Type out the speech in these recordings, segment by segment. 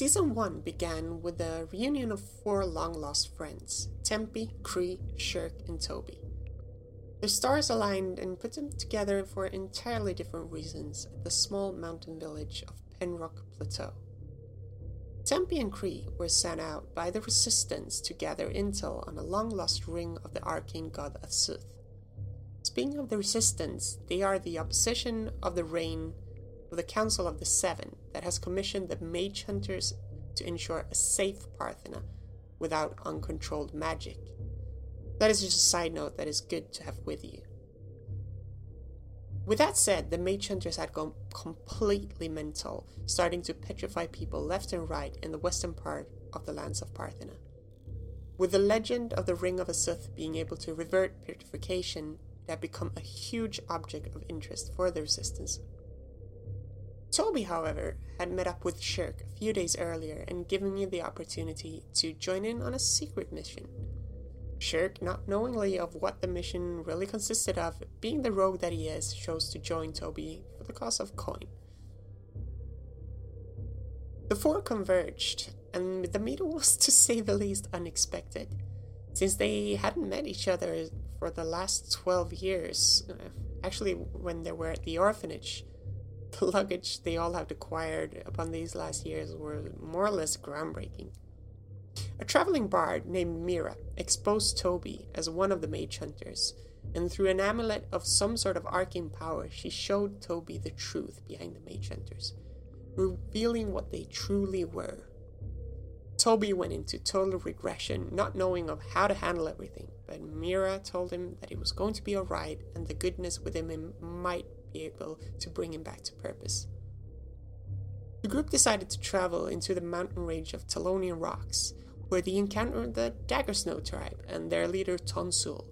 Season 1 began with the reunion of four long-lost friends, Tempi, Cree, Shirk, and Toby. Their stars aligned and put them together for entirely different reasons at the small mountain village of Penrock Plateau. Tempi and Cree were sent out by the Resistance to gather intel on a long-lost ring of the arcane god Asuth. Speaking of the Resistance, they are the opposition of the reign of the Council of the Seven that has commissioned the Mage Hunters to ensure a safe Parthena without uncontrolled magic. That is just a side note that is good to have with you. With that said, the Mage Hunters had gone completely mental, starting to petrify people left and right in the western part of the lands of Parthena. With the legend of the Ring of Asuth being able to revert petrification, it had become a huge object of interest for the Resistance. Toby, however, had met up with Shirk a few days earlier and given me the opportunity to join in on a secret mission. Shirk, not knowingly of what the mission really consisted of, being the rogue that he is, chose to join Toby for the cause of coin. The four converged, and the meeting was, to say the least, unexpected, since they hadn't met each other for the last 12 years. Actually, when they were at the orphanage, the luggage they all had acquired upon these last years were more or less groundbreaking. A traveling bard named Mira exposed Toby as one of the Mage Hunters, and through an amulet of some sort of arcane power, she showed Toby the truth behind the Mage Hunters, revealing what they truly were. Toby went into total regression, not knowing of how to handle everything, but Mira told him that he was going to be alright and the goodness within him might be able to bring him back to purpose. The group decided to travel into the mountain range of Talonian Rocks, where they encountered the Daggersnow tribe and their leader Tonsul.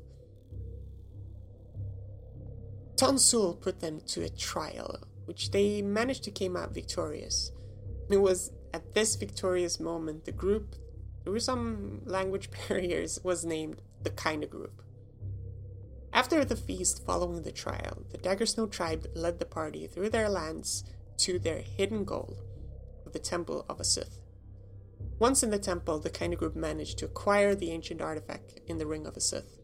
Tonsul put them to a trial, which they managed to come out victorious. And it was at this victorious moment the group, through some language barriers, was named the Kinda Group. After the feast following the trial, the Daggersnow tribe led the party through their lands to their hidden goal of the Temple of Asuth. Once in the temple, the Kinda Group managed to acquire the ancient artifact in the Ring of Asuth.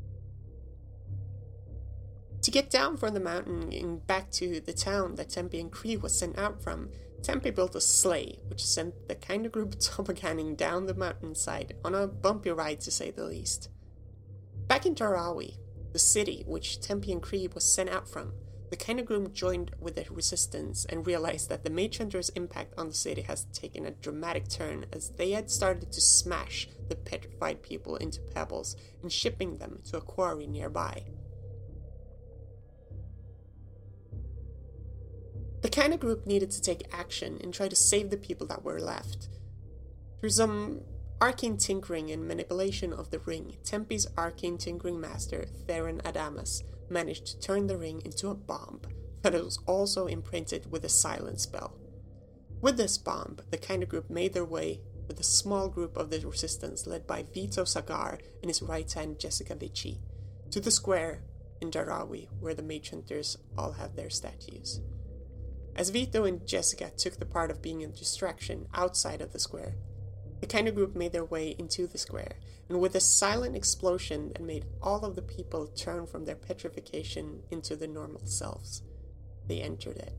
To get down from the mountain and back to the town that Tempi and Cree was sent out from, Tempi built a sleigh, which sent the Kinda Group tobogganing down the mountainside on a bumpy ride to say the least. Back in Tarawi, the city which Tempi and Cree was sent out from, the Kinda Group joined with the Resistance and realized that the Mage Hunters' impact on the city has taken a dramatic turn as they had started to smash the petrified people into pebbles and shipping them to a quarry nearby. The Kinda Group needed to take action and try to save the people that were left. Through some arcane tinkering and manipulation of the ring, Tempi's arcane tinkering master, Theron Adamas, managed to turn the ring into a bomb, but it was also imprinted with a silence spell. With this bomb, the Kinda Group made their way with a small group of the Resistance led by Vito Sagar and his right hand Jessica Vici, to the square in Darawi where the Mage Hunters all have their statues. As Vito and Jessica took the part of being a distraction outside of the square, the Kinda Group made their way into the square, and with a silent explosion that made all of the people turn from their petrification into their normal selves, they entered it.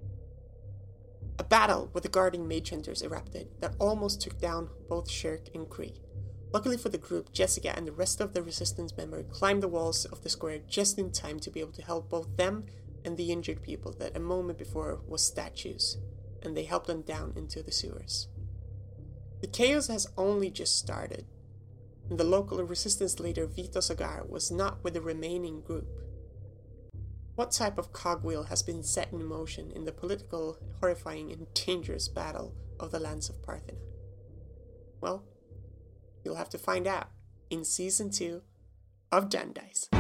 A battle with the guarding Mage Hunters erupted that almost took down both Shirk and Cree. Luckily for the group, Jessica and the rest of the Resistance members climbed the walls of the square just in time to be able to help both them and the injured people that a moment before was statues, and they helped them down into the sewers. The chaos has only just started, and the local Resistance leader Vito Sagar was not with the remaining group. What type of cogwheel has been set in motion in the political, horrifying, and dangerous battle of the lands of Parthena? Well, you'll have to find out in Season 2 of Dundice.